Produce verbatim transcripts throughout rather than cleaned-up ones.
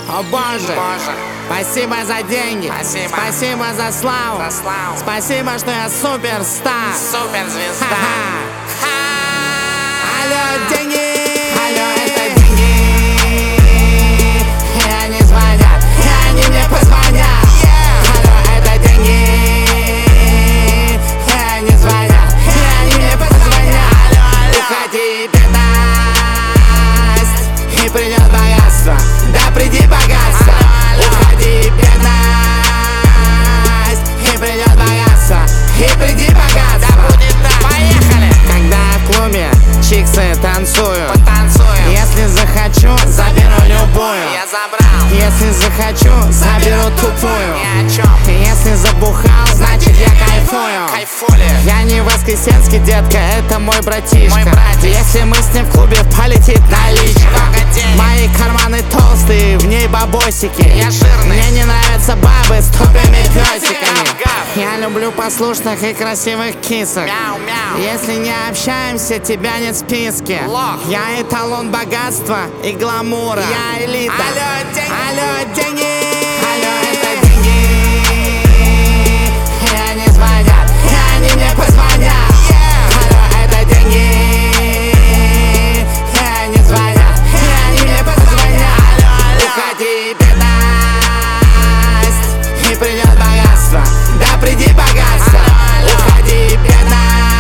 О боже, Боже, спасибо за деньги, Спасибо. спасибо за славу, за славу, спасибо, что я суперстар. суперзвезда. Ха-ха. Ха! Алло, деньги! Алло, это деньги. И они звонят, и они мне позвонят. Алло, это деньги. И они звонят, и они мне позвонят. Уходи, бедность, и придет богатство. Да приди богатство. Уходи, бедность, и придет богатство. И приди богатство. Да будет так. Поехали. Когда в клубе чиксы танцуют, Потанцуем. если захочу, заберу любую. Я забрал. Если захочу, заберу тупую. Ни о чем. Если забухал, значит я кайфую. Кайфули. Я не Воскресенский, детка, это мой братишка. Мой братишка. Если мы с ним в клубе, полетит наличка. Много денег. Мои карманы толстые, в ней бабосики. Я жирный. Мне не нравятся бабы с тупыми песиками. Гав-гав. Я люблю послушных и красивых кисок. Мяу-мяу. Если не общаемся, тебя нет в списке. Лох. Я эталон богатства и гламура. Я элита. Алло, деньги. Алло, деньги. Алло, это деньги. И они звонят, и они мне позвонят. Алло, это деньги. И они звонят, и они мне позвонят. Уходи, бедность, и придет богатство. Да приди богатство. Уходи, бедность,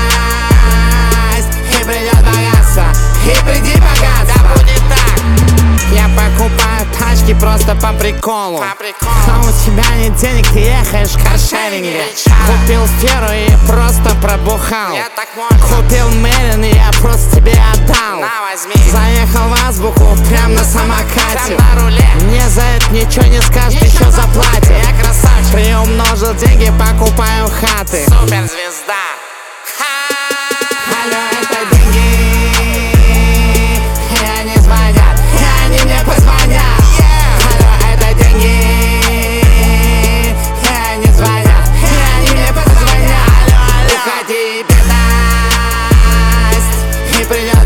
и придет богатство. И приди богатство. Да будет так. Я покупаю тачки просто по приколу. По приколу. А у тебя нет денег, ты ехаешь в каршеринге. Рычаг. Купил сферу и просто пробухал. Я так можно. Купил Мерин и я просто тебе отдал. На, возьми. Заехал в Азбуку прям на самокате. Прям на руле. Мне за это ничего не скажешь, Ничего еще заплатишь. Я красавчик. Приумножил деньги, покупаю хаты. Суперзвезда. Ха! Алло, это деньги. И они звонят, и они мне позвонят. Алло, это деньги. И они звонят, и они мне позвонят. Уходи, бедность, и придет